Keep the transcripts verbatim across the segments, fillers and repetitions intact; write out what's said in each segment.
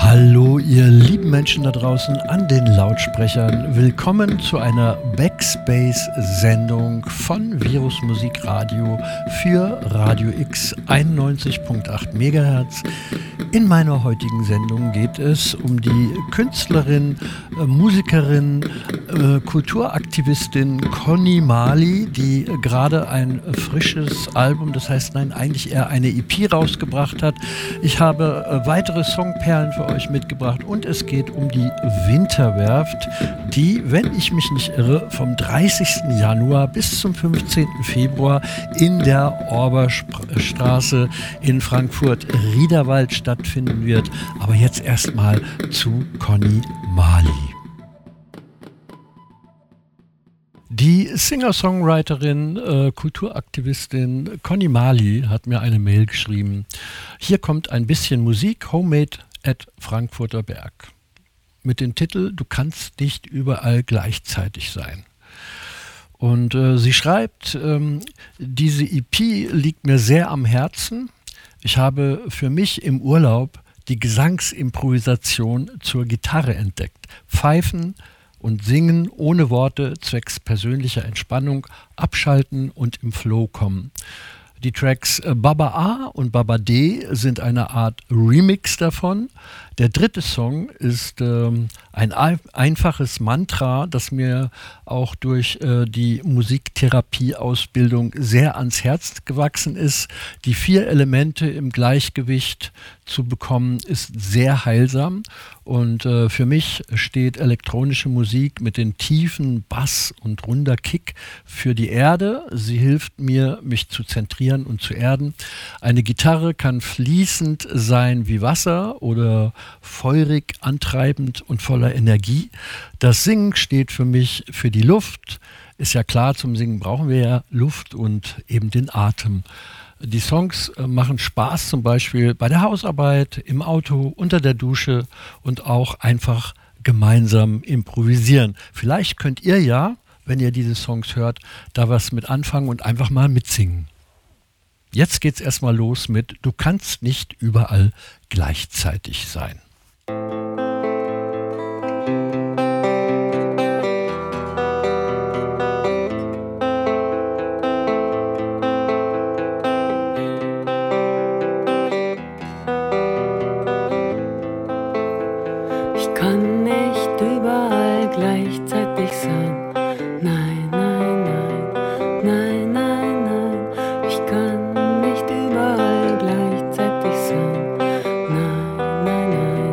Hallo ihr lieben Menschen da draußen an den Lautsprechern. Willkommen zu einer Backspace-Sendung von Virus Musik Radio für Radio X einundneunzig Komma acht Megahertz. In meiner heutigen Sendung geht es um die Künstlerin, äh, Musikerin, äh, Kulturaktivistin Conny Mali, die äh, gerade ein äh, frisches Album, das heißt nein, eigentlich eher eine E P rausgebracht hat. Ich habe äh, weitere Songperlen für euch mitgebracht und es geht um die Winterwerft, die, wenn ich mich nicht irre, vom dreißigsten Januar bis zum fünfzehnten Februar in der Orberstraße in Frankfurt-Riederwald stattfindet. finden wird. Aber jetzt erstmal zu Conny Mali. Die Singer-Songwriterin, äh, Kulturaktivistin Conny Mali hat mir eine Mail geschrieben. Hier kommt ein bisschen Musik, Homemade at Frankfurter Berg. Mit dem Titel Du kannst nicht überall gleichzeitig sein. Und äh, sie schreibt, ähm, diese E P liegt mir sehr am Herzen. Ich habe für mich im Urlaub die Gesangsimprovisation zur Gitarre entdeckt. Pfeifen und singen ohne Worte zwecks persönlicher Entspannung, abschalten und im Flow kommen. Die Tracks Baba A und Baba D sind eine Art Remix davon. Der dritte Song ist ähm, ein einfaches Mantra, das mir auch durch äh, die Musiktherapie-Ausbildung sehr ans Herz gewachsen ist. Die vier Elemente im Gleichgewicht zu bekommen, ist sehr heilsam. Und äh, für mich steht elektronische Musik mit den tiefen Bass und runder Kick für die Erde. Sie hilft mir, mich zu zentrieren und zu erden. Eine Gitarre kann fließend sein wie Wasser oder feurig, antreibend und voller Energie. Das Singen steht für mich für die Luft. Ist ja klar, zum Singen brauchen wir ja Luft und eben den Atem. Die Songs machen Spaß, zum Beispiel bei der Hausarbeit, im Auto, unter der Dusche und auch einfach gemeinsam improvisieren. Vielleicht könnt ihr ja, wenn ihr diese Songs hört, da was mit anfangen und einfach mal mitsingen. Jetzt geht's erstmal los mit Du kannst nicht überall gleichzeitig sein. Ich kann nicht überall gleichzeitig sein. Nein, nein, nein, nein, nein, nein. Ich kann nicht überall gleichzeitig sein. Nein, nein, nein.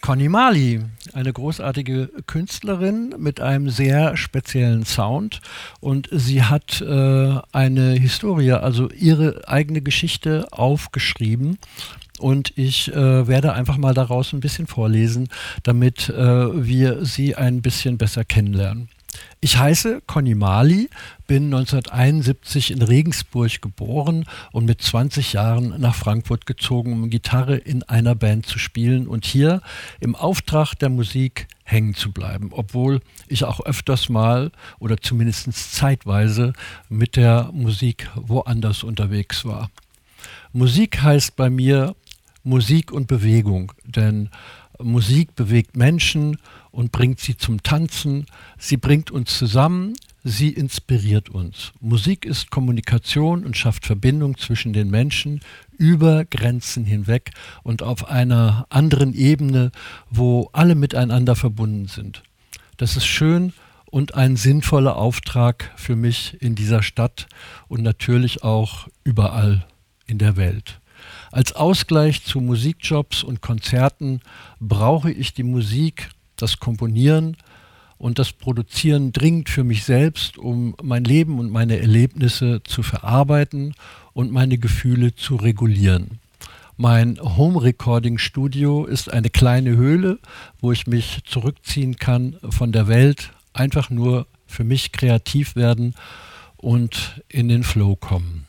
Conny Mali, eine großartige Künstlerin mit einem sehr speziellen Sound, und sie hat äh, eine Historie, also ihre eigene Geschichte aufgeschrieben, und ich äh, werde einfach mal daraus ein bisschen vorlesen, damit äh, wir sie ein bisschen besser kennenlernen. Ich heiße Conny Mali, bin neunzehnhunderteinundsiebzig in Regensburg geboren und mit zwanzig Jahren nach Frankfurt gezogen, um Gitarre in einer Band zu spielen und hier im Auftrag der Musik hängen zu bleiben, obwohl ich auch öfters mal oder zumindest zeitweise mit der Musik woanders unterwegs war. Musik heißt bei mir Musik und Bewegung, denn Musik bewegt Menschen und bringt sie zum Tanzen, sie bringt uns zusammen, sie inspiriert uns. Musik ist Kommunikation und schafft Verbindung zwischen den Menschen über Grenzen hinweg und auf einer anderen Ebene, wo alle miteinander verbunden sind. Das ist schön und ein sinnvoller Auftrag für mich in dieser Stadt und natürlich auch überall in der Welt. Als Ausgleich zu Musikjobs und Konzerten brauche ich die Musik, das Komponieren und das Produzieren dringend für mich selbst, um mein Leben und meine Erlebnisse zu verarbeiten und meine Gefühle zu regulieren. Mein Home-Recording-Studio ist eine kleine Höhle, wo ich mich zurückziehen kann von der Welt, einfach nur für mich kreativ werden und in den Flow kommen.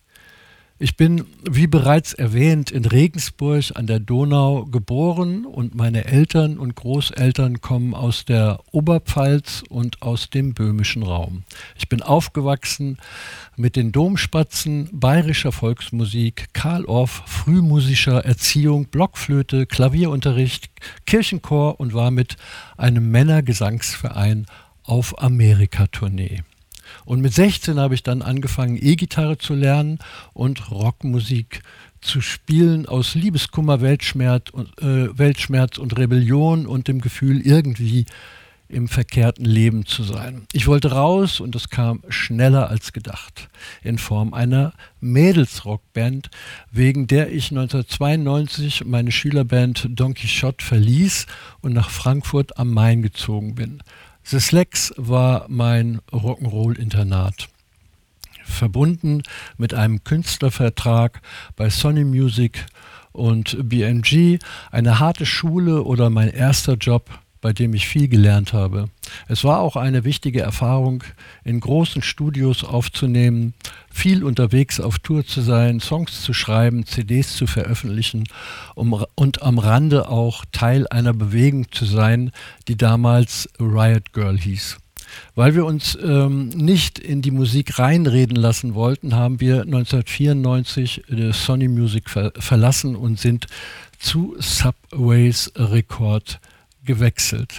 Ich bin, wie bereits erwähnt, in Regensburg an der Donau geboren und meine Eltern und Großeltern kommen aus der Oberpfalz und aus dem böhmischen Raum. Ich bin aufgewachsen mit den Domspatzen, bayerischer Volksmusik, Karl Orff, frühmusischer Erziehung, Blockflöte, Klavierunterricht, Kirchenchor und war mit einem Männergesangsverein auf Amerika-Tournee. Und mit sechzehn habe ich dann angefangen, E-Gitarre zu lernen und Rockmusik zu spielen aus Liebeskummer, Weltschmerz und, äh, Weltschmerz und Rebellion und dem Gefühl, irgendwie im verkehrten Leben zu sein. Ich wollte raus und es kam schneller als gedacht in Form einer Mädelsrockband, wegen der ich neunzehnhundertzweiundneunzig meine Schülerband Don Quixote verließ und nach Frankfurt am Main gezogen bin. The Slacks war mein Rock'n'Roll-Internat, verbunden mit einem Künstlervertrag bei Sony Music und B M G, eine harte Schule oder mein erster Job, bei dem ich viel gelernt habe. Es war auch eine wichtige Erfahrung, in großen Studios aufzunehmen, viel unterwegs auf Tour zu sein, Songs zu schreiben, C Ds zu veröffentlichen um, und am Rande auch Teil einer Bewegung zu sein, die damals Riot Girl hieß. Weil wir uns ähm, nicht in die Musik reinreden lassen wollten, haben wir neunzehnhundertvierundneunzig äh, Sony Music ver- verlassen und sind zu Subways Record gewechselt.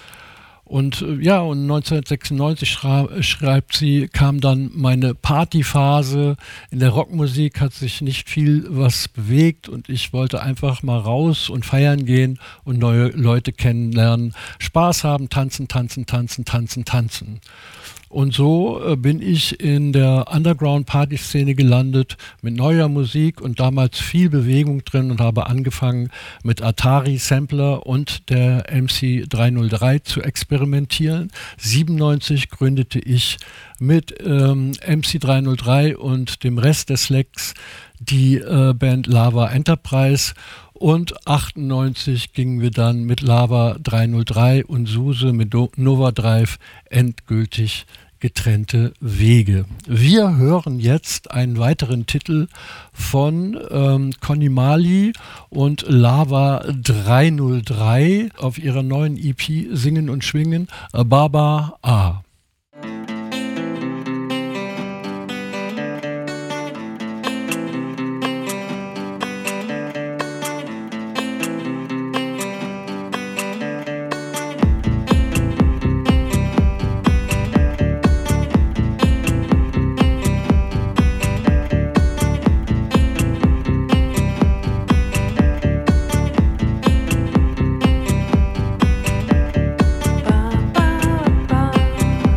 Und äh, ja, und neunzehnhundertsechsundneunzig schra- schreibt sie, kam dann meine Partyphase. In der Rockmusik hat sich nicht viel was bewegt und ich wollte einfach mal raus und feiern gehen und neue Leute kennenlernen, Spaß haben, tanzen, tanzen, tanzen, tanzen, tanzen. Und so äh, bin ich in der Underground-Party-Szene gelandet mit neuer Musik und damals viel Bewegung drin und habe angefangen mit Atari-Sampler und der M C dreihundertdrei zu experimentieren. siebenundneunzig gründete ich mit ähm, M C dreihundertdrei und dem Rest des Slacks die äh, Band Lava Enterprise. Und achtundneunzig gingen wir dann mit Lava dreihundertdrei und Suse mit Do- Nova Drive endgültig getrennte Wege. Wir hören jetzt einen weiteren Titel von ähm, Conny Mali und Lava dreihundertdrei auf ihrer neuen E P Singen und Schwingen, Baba A. Ba, ba, ba.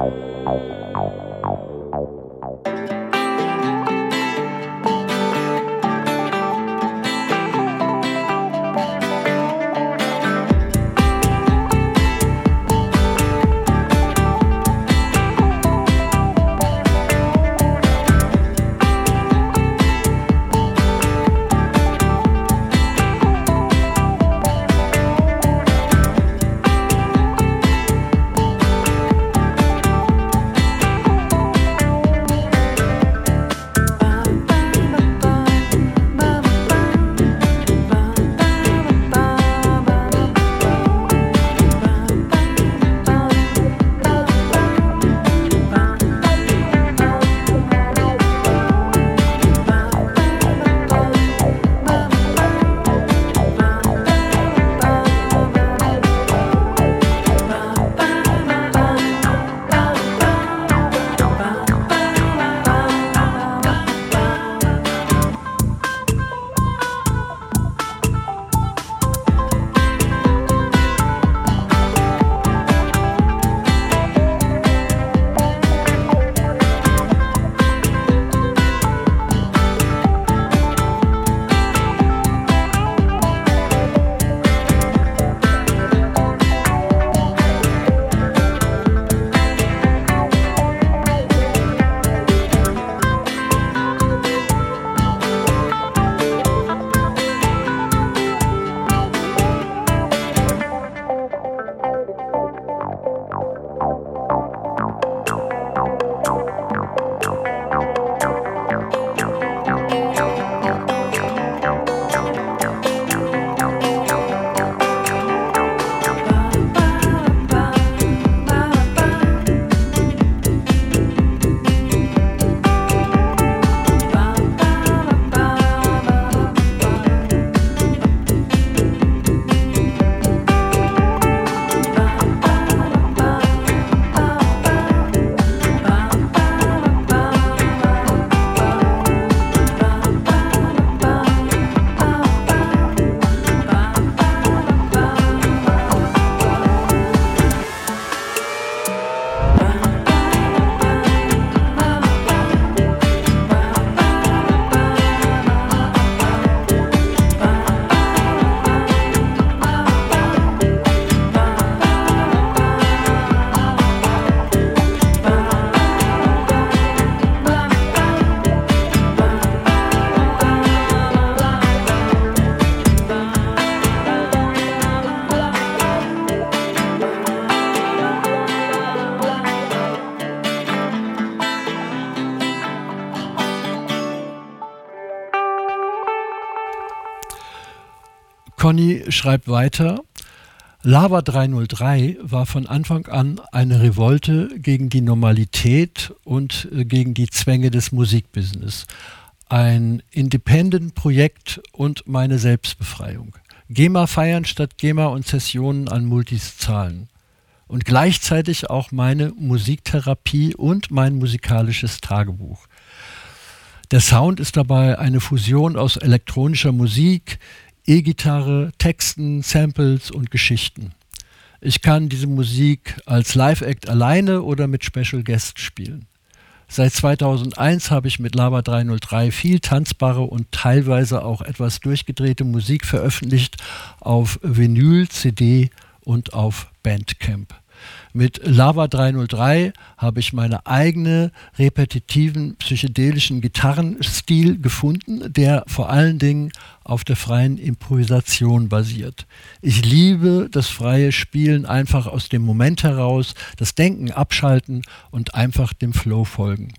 Conny schreibt weiter: Lava dreihundertdrei war von Anfang an eine Revolte gegen die Normalität und gegen die Zwänge des Musikbusiness. Ein Independent-Projekt und meine Selbstbefreiung. GEMA feiern statt GEMA und Sessionen an Multis zahlen. Und gleichzeitig auch meine Musiktherapie und mein musikalisches Tagebuch. Der Sound ist dabei eine Fusion aus elektronischer Musik, E-Gitarre, Texten, Samples und Geschichten. Ich kann diese Musik als Live-Act alleine oder mit Special Guest spielen. Seit zweitausendeins habe ich mit Lava dreihundertdrei viel tanzbare und teilweise auch etwas durchgedrehte Musik veröffentlicht auf Vinyl, C D und auf Bandcamp. Mit Lava dreihundertdrei habe ich meine eigene repetitiven psychedelischen Gitarrenstil gefunden, der vor allen Dingen auf der freien Improvisation basiert. Ich liebe das freie Spielen einfach aus dem Moment heraus, das Denken abschalten und einfach dem Flow folgen.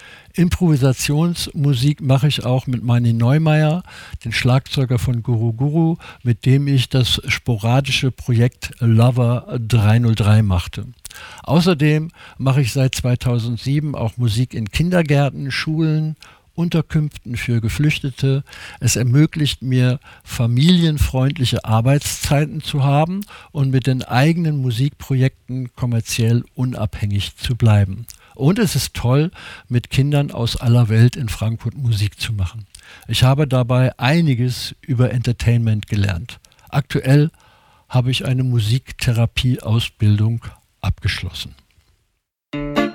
Improvisationsmusik mache ich auch mit Mani Neumeier, den Schlagzeuger von Guru Guru, mit dem ich das sporadische Projekt Lava dreihundertdrei machte. Außerdem mache ich seit zweitausendsieben auch Musik in Kindergärten, Schulen, Unterkünften für Geflüchtete. Es ermöglicht mir, familienfreundliche Arbeitszeiten zu haben und mit den eigenen Musikprojekten kommerziell unabhängig zu bleiben. Und es ist toll, mit Kindern aus aller Welt in Frankfurt Musik zu machen. Ich habe dabei einiges über Entertainment gelernt. Aktuell habe ich eine Musiktherapie-Ausbildung abgeschlossen.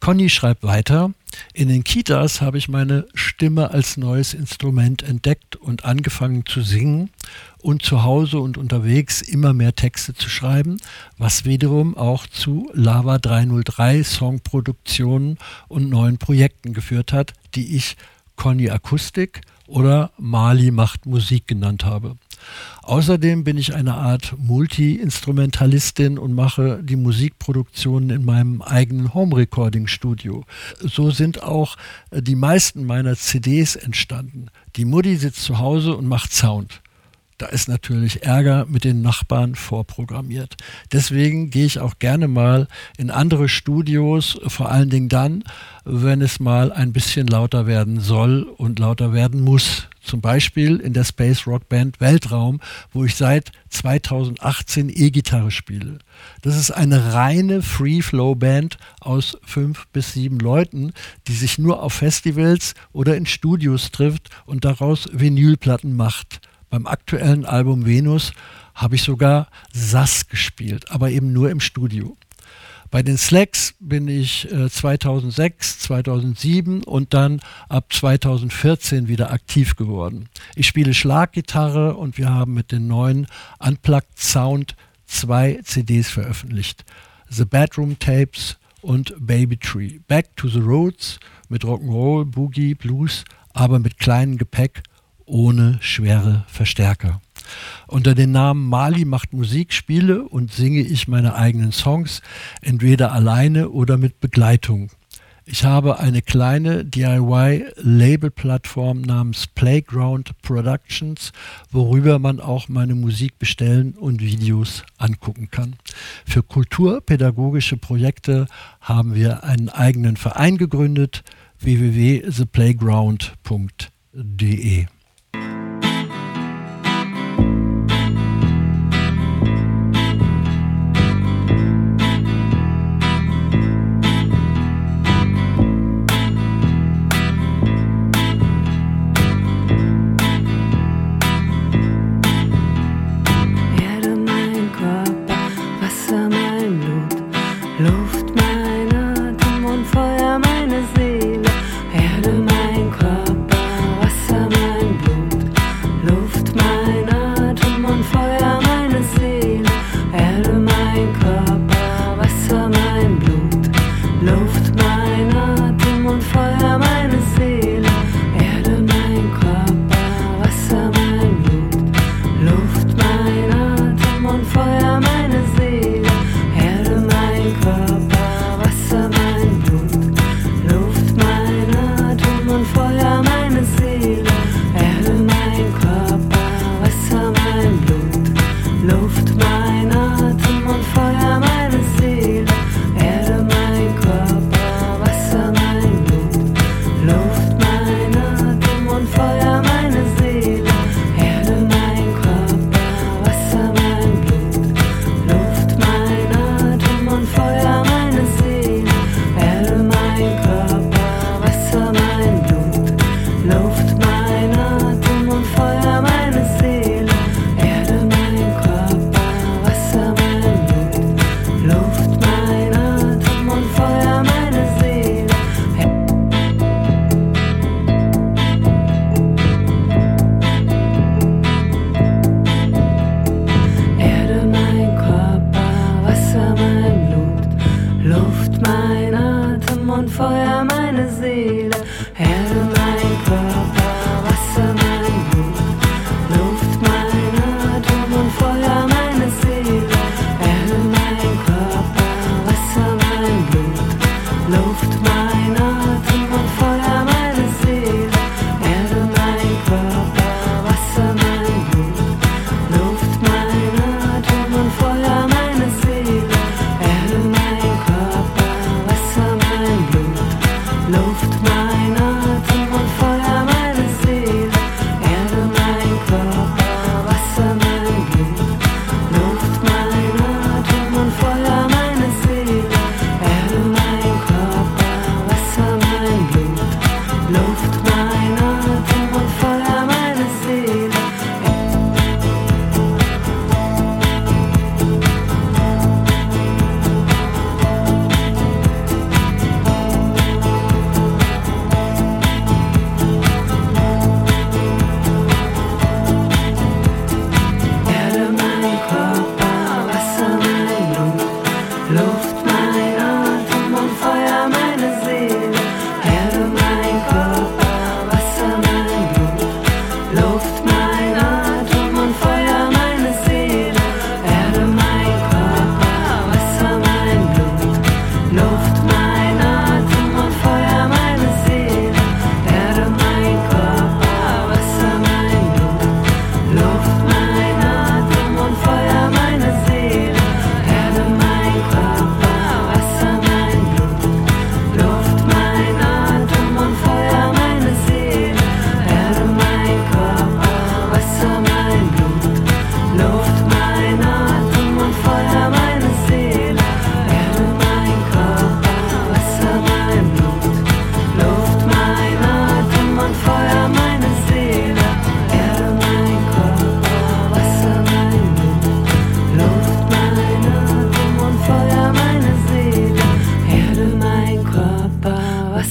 Conny schreibt weiter: In den Kitas habe ich meine Stimme als neues Instrument entdeckt und angefangen zu singen und zu Hause und unterwegs immer mehr Texte zu schreiben, was wiederum auch zu Lava dreihundertdrei Songproduktionen und neuen Projekten geführt hat, die ich Conny Akustik oder Mali macht Musik genannt habe. Außerdem bin ich eine Art Multi-Instrumentalistin und mache die Musikproduktionen in meinem eigenen Home-Recording-Studio. So sind auch die meisten meiner C Ds entstanden. Die Mutti sitzt zu Hause und macht Sound. Da ist natürlich Ärger mit den Nachbarn vorprogrammiert. Deswegen gehe ich auch gerne mal in andere Studios, vor allen Dingen dann, wenn es mal ein bisschen lauter werden soll und lauter werden muss. Zum Beispiel in der Space Rock Band Weltraum, wo ich seit zweitausendachtzehn E-Gitarre spiele. Das ist eine reine Free-Flow-Band aus fünf bis sieben Leuten, die sich nur auf Festivals oder in Studios trifft und daraus Vinylplatten macht. Beim aktuellen Album Venus habe ich sogar Sass gespielt, aber eben nur im Studio. Bei den Slacks bin ich äh, zweitausendsechs, zweitausendsieben und dann ab zweitausendvierzehn wieder aktiv geworden. Ich spiele Schlaggitarre und wir haben mit den neuen Unplugged Sound zwei C Ds veröffentlicht. The Bedroom Tapes und Baby Tree. Back to the Roots mit Rock'n'Roll, Boogie, Blues, aber mit kleinem Gepäck, ohne schwere Verstärker. Unter dem Namen Mali macht Musik spiele und singe ich meine eigenen Songs, entweder alleine oder mit Begleitung. Ich habe eine kleine D I Y-Label-Plattform namens Playground Productions, worüber man auch meine Musik bestellen und Videos angucken kann. Für kulturpädagogische Projekte haben wir einen eigenen Verein gegründet, w w w punkt the playground punkt d e.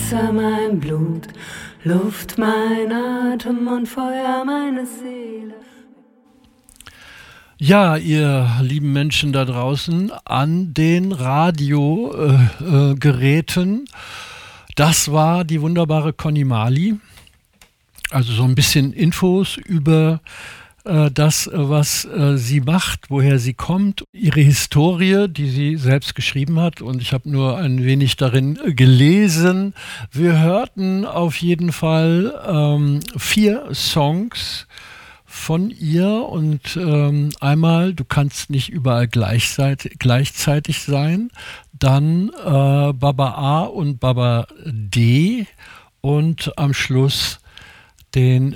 Wasser mein Blut, Luft mein Atem und Feuer meine Seele. Ja, ihr lieben Menschen da draußen an den Radiogeräten, äh, äh, das war die wunderbare Conny Mali. Also so ein bisschen Infos über äh, das, was äh, sie macht, woher sie kommt, ihre Historie, die sie selbst geschrieben hat. Und ich habe nur ein wenig darin gelesen. Wir hörten auf jeden Fall ähm, vier Songs von ihr und ähm, einmal, du kannst nicht überall gleichzeitig, gleichzeitig sein, dann äh, Baba A und Baba D und am Schluss den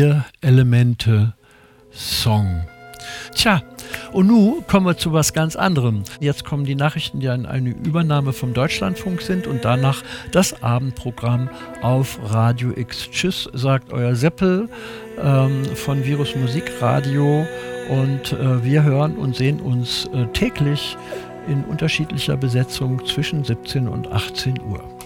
Vier-Elemente-Song. Tja, und nun kommen wir zu was ganz anderem. Jetzt kommen die Nachrichten, die eine Übernahme vom Deutschlandfunk sind und danach das Abendprogramm auf Radio X. Tschüss, sagt euer Seppel ähm, von Virus Musikradio und äh, wir hören und sehen uns äh, täglich in unterschiedlicher Besetzung zwischen siebzehn und achtzehn Uhr.